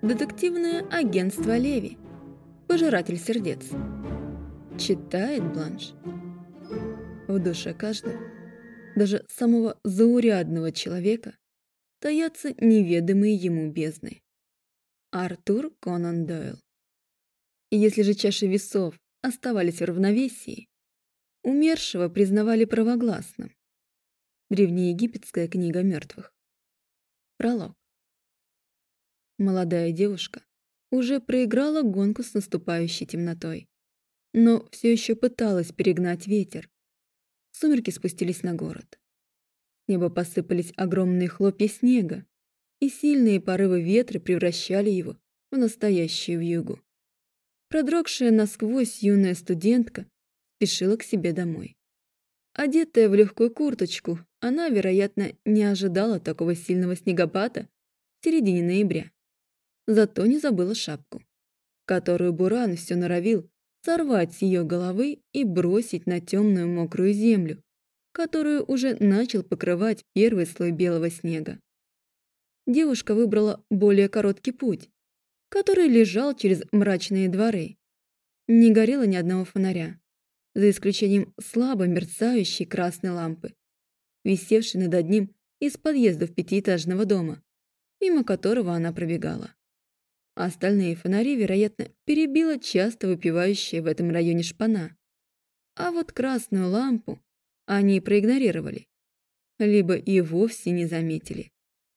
Детективное агентство Леви. Пожиратель сердец. Читает Бланш. В душе каждого, даже самого заурядного человека, таятся неведомые ему бездны. Артур Конан Дойл. Если же чаши весов оставались в равновесии, умершего признавали правогласным. Древнеегипетская книга мертвых. Пролог. Молодая девушка уже проиграла гонку с наступающей темнотой, но все еще пыталась перегнать ветер. Сумерки спустились на город. С неба посыпались огромные хлопья снега, и сильные порывы ветра превращали его в настоящую вьюгу. Продрогшая насквозь юная студентка спешила к себе домой. Одетая в легкую курточку, она, вероятно, не ожидала такого сильного снегопада в середине ноября. Зато не забыла шапку, которую Буран все норовил сорвать с ее головы и бросить на темную мокрую землю, которую уже начал покрывать первый слой белого снега. Девушка выбрала более короткий путь, который лежал через мрачные дворы. Не горело ни одного фонаря, за исключением слабо мерцающей красной лампы, висевшей над одним из подъездов пятиэтажного дома, мимо которого она пробегала. Остальные фонари, вероятно, перебила часто выпивающая в этом районе шпана. А вот красную лампу они проигнорировали, либо и вовсе не заметили.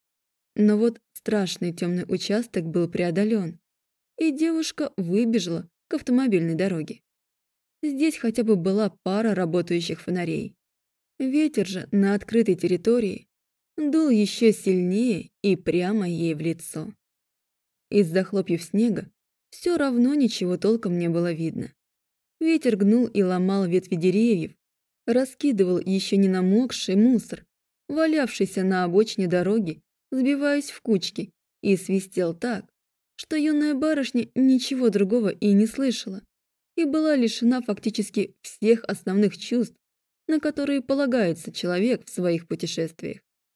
Но вот страшный темный участок был преодолен, и девушка выбежала к автомобильной дороге. Здесь хотя бы была пара работающих фонарей. Ветер же на открытой территории дул еще сильнее и прямо ей в лицо. Из-за хлопьев снега все равно ничего толком не было видно. Ветер гнул и ломал ветви деревьев, раскидывал еще не намокший мусор, валявшийся на обочине дороги, сбиваясь в кучки, и свистел так, что юная барышня ничего другого и не слышала, и была лишена фактически всех основных чувств, на которые полагается человек в своих путешествиях.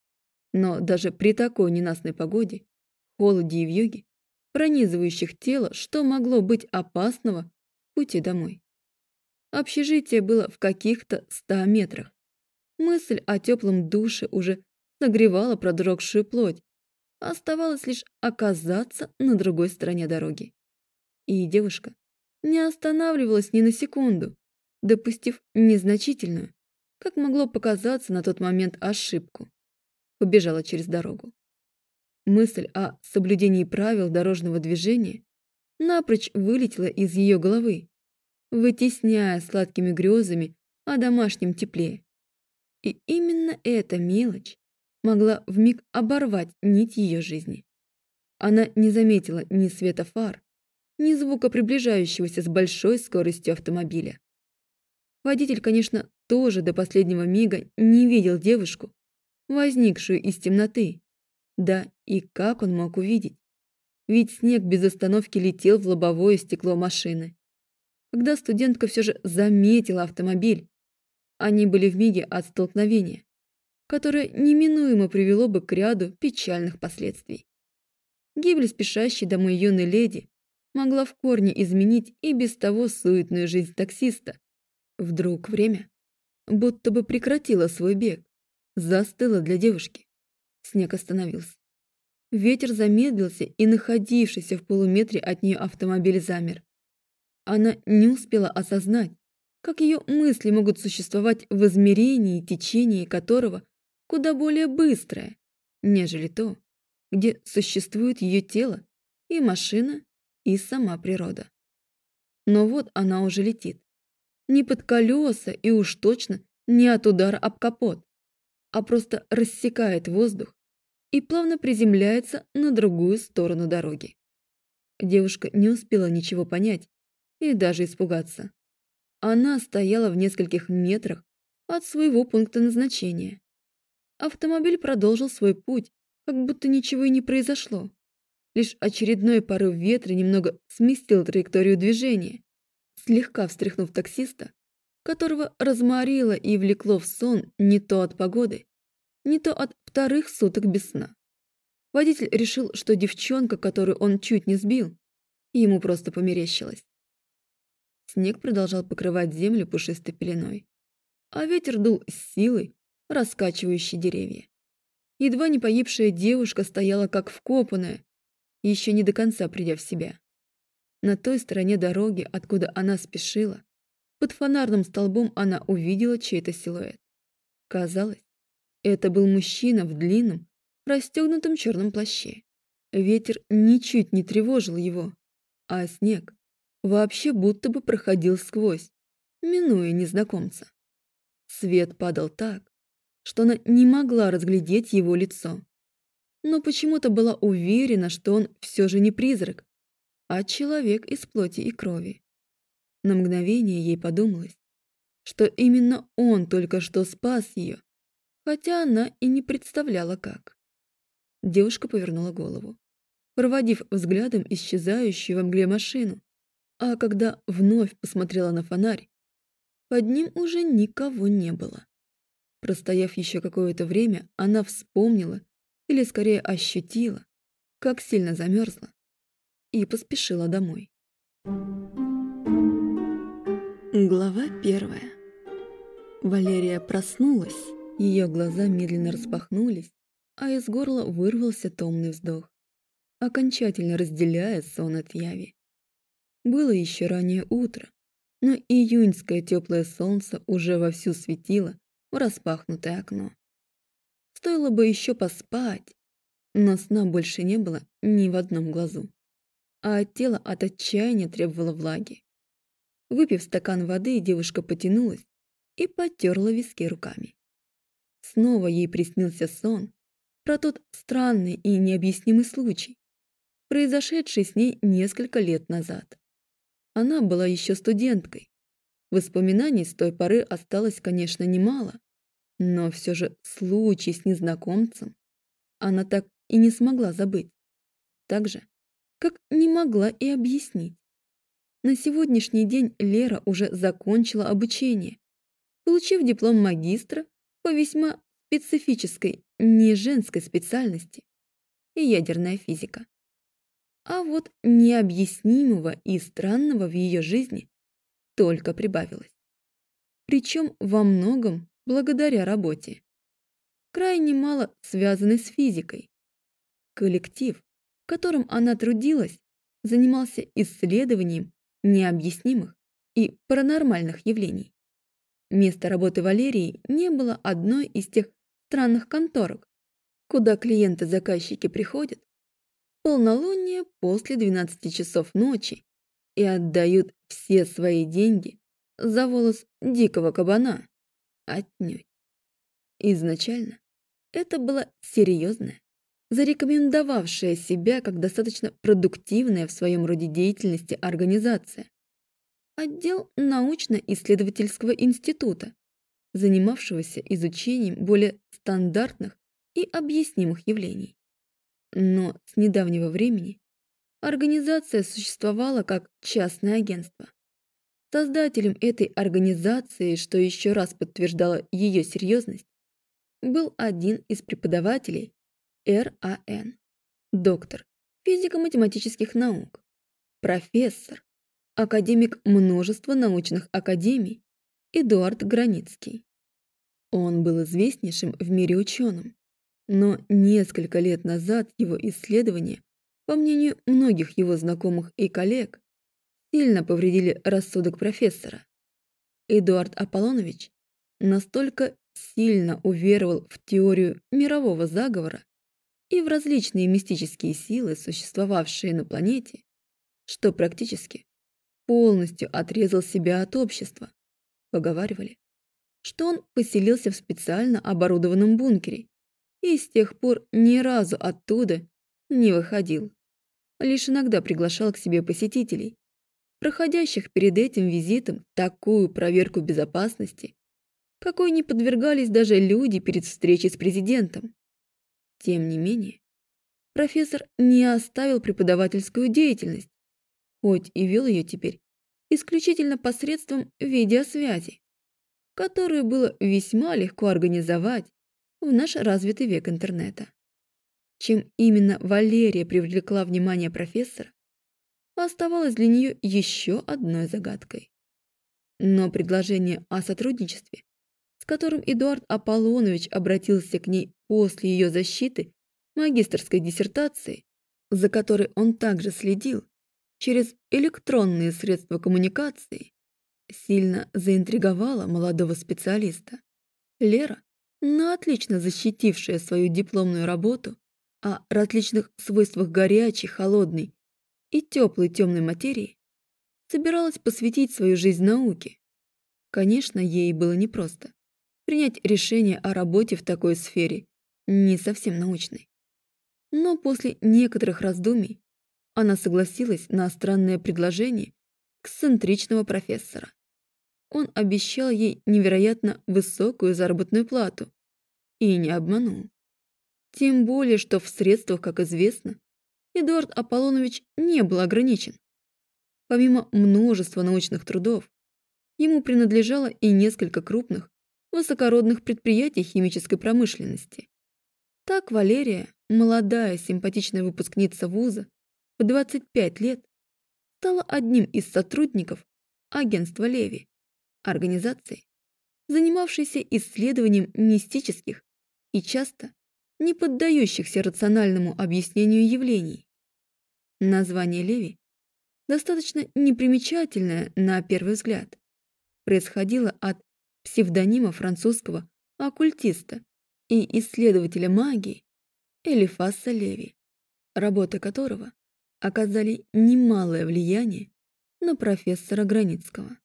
Но даже при такой ненастной погоде, холоде и вьюге, пронизывающих тело, что могло быть опасного в пути домой. Общежитие было в каких-то 100 метрах. Мысль о теплом душе уже согревала продрогшую плоть. Оставалось лишь оказаться на другой стороне дороги. И девушка не останавливалась ни на секунду, допустив незначительную, как могло показаться на тот момент, ошибку. Побежала через дорогу. Мысль о соблюдении правил дорожного движения напрочь вылетела из ее головы, вытесняя сладкими грезами о домашнем тепле. И именно эта мелочь могла вмиг оборвать нить ее жизни. Она не заметила ни света фар, ни звука приближающегося с большой скоростью автомобиля. Водитель, конечно, тоже до последнего мига не видел девушку, возникшую из темноты. Да и как он мог увидеть? Ведь снег без остановки летел в лобовое стекло машины. Когда студентка все же заметила автомобиль, они были вмиге от столкновения, которое неминуемо привело бы к ряду печальных последствий. Гибель спешащей домой юной леди могла в корне изменить и без того суетную жизнь таксиста. Вдруг время будто бы прекратило свой бег, застыло для девушки. Снег остановился. Ветер замедлился, и находившийся в полуметре от нее автомобиль замер. Она не успела осознать, как ее мысли могут существовать в измерении, течение которого куда более быстрое, нежели то, где существует ее тело, и машина, и сама природа. Но вот она уже летит. Не под колеса и уж точно не от удара об капот, а просто рассекает воздух и плавно приземляется на другую сторону дороги. Девушка не успела ничего понять и даже испугаться. Она стояла в нескольких метрах от своего пункта назначения. Автомобиль продолжил свой путь, как будто ничего и не произошло. Лишь очередной порыв ветра немного сместил траекторию движения, слегка встряхнув таксиста, которого разморило и влекло в сон не то от погоды, не то от вторых суток без сна. Водитель решил, что девчонка, которую он чуть не сбил, ему просто померещилось. Снег продолжал покрывать землю пушистой пеленой, а ветер дул с силой, раскачивающий деревья. Едва не погибшая девушка стояла как вкопанная, еще не до конца придя в себя. На той стороне дороги, откуда она спешила, под фонарным столбом она увидела чей-то силуэт. Казалось, это был мужчина в длинном, расстегнутом черном плаще. Ветер ничуть не тревожил его, а снег вообще будто бы проходил сквозь, минуя незнакомца. Свет падал так, что она не могла разглядеть его лицо, но почему-то была уверена, что он все же не призрак, а человек из плоти и крови. На мгновение ей подумалось, что именно он только что спас ее, хотя она и не представляла, как. Девушка повернула голову, проводив взглядом исчезающую во мгле машину, а когда вновь посмотрела на фонарь, под ним уже никого не было. Простояв еще какое-то время, она вспомнила, или скорее ощутила, как сильно замерзла, и поспешила домой. Глава 1. Валерия проснулась, ее глаза медленно распахнулись, а из горла вырвался томный вздох, окончательно разделяя сон от яви. Было еще раннее утро, но июньское теплое солнце уже вовсю светило в распахнутое окно. Стоило бы еще поспать, но сна больше не было ни в одном глазу, а тело от отчаяния требовало влаги. Выпив стакан воды, девушка потянулась и потерла виски руками. Снова ей приснился сон про тот странный и необъяснимый случай, произошедший с ней несколько лет назад. Она была еще студенткой. Воспоминаний с той поры осталось, конечно, немало, но все же случай с незнакомцем она так и не смогла забыть. Так же, как не могла и объяснить. На сегодняшний день Лера уже закончила обучение, получив диплом магистра по весьма специфической, не женской специальности – ядерная физика. А вот необъяснимого и странного в ее жизни только прибавилось. Причем во многом благодаря работе. Крайне мало связанной с физикой. Коллектив, в котором она трудилась, занимался исследованием необъяснимых и паранормальных явлений. Место работы Валерии не было одной из тех странных конторок, куда клиенты-заказчики приходят в полнолуние после 12 часов ночи и отдают все свои деньги за волос дикого кабана. Отнюдь. Изначально это была серьезная, зарекомендовавшая себя как достаточно продуктивная в своем роде деятельности организация. Отдел научно-исследовательского института, занимавшегося изучением более стандартных и объяснимых явлений. Но с недавнего времени организация существовала как частное агентство. Создателем этой организации, что еще раз подтверждало ее серьезность, был один из преподавателей РАН, доктор физико-математических наук, профессор, академик множества научных академий Эдуард Границкий. Он был известнейшим в мире ученым, но несколько лет назад его исследования, по мнению многих его знакомых и коллег, сильно повредили рассудок профессора. Эдуард Аполлонович настолько сильно уверовал в теорию мирового заговора и в различные мистические силы, существовавшие на планете, что практически полностью отрезал себя от общества. Поговаривали, что он поселился в специально оборудованном бункере и с тех пор ни разу оттуда не выходил. Лишь иногда приглашал к себе посетителей, проходящих перед этим визитом такую проверку безопасности, какой не подвергались даже люди перед встречей с президентом. Тем не менее, профессор не оставил преподавательскую деятельность, хоть и вел ее теперь исключительно посредством видеосвязи, которую было весьма легко организовать в наш развитый век интернета. Чем именно Валерия привлекла внимание профессора, оставалось для нее еще одной загадкой. Но предложение о сотрудничестве, с которым Эдуард Аполлонович обратился к ней после ее защиты магистерской диссертации, за которой он также следил через электронные средства коммуникации, сильно заинтриговало молодого специалиста. Лера, отлично защитившая свою дипломную работу о различных свойствах горячей, холодной и теплой темной материи, собиралась посвятить свою жизнь науке. Конечно, ей было непросто принять решение о работе в такой сфере, не совсем научной. Но после некоторых раздумий она согласилась на странное предложение эксцентричного профессора. Он обещал ей невероятно высокую заработную плату и не обманул. Тем более, что в средствах, как известно, Эдуард Аполлонович не был ограничен. Помимо множества научных трудов, ему принадлежало и несколько крупных, высокородных предприятий химической промышленности. Так Валерия, молодая симпатичная выпускница вуза, в 25 лет, стала одним из сотрудников агентства Леви, организации, занимавшейся исследованием мистических и часто не поддающихся рациональному объяснению явлений. Название Леви, достаточно непримечательное на первый взгляд, происходило от псевдонима французского оккультиста и исследователя магии Элифаса Леви, работы которого оказали немалое влияние на профессора Границкого.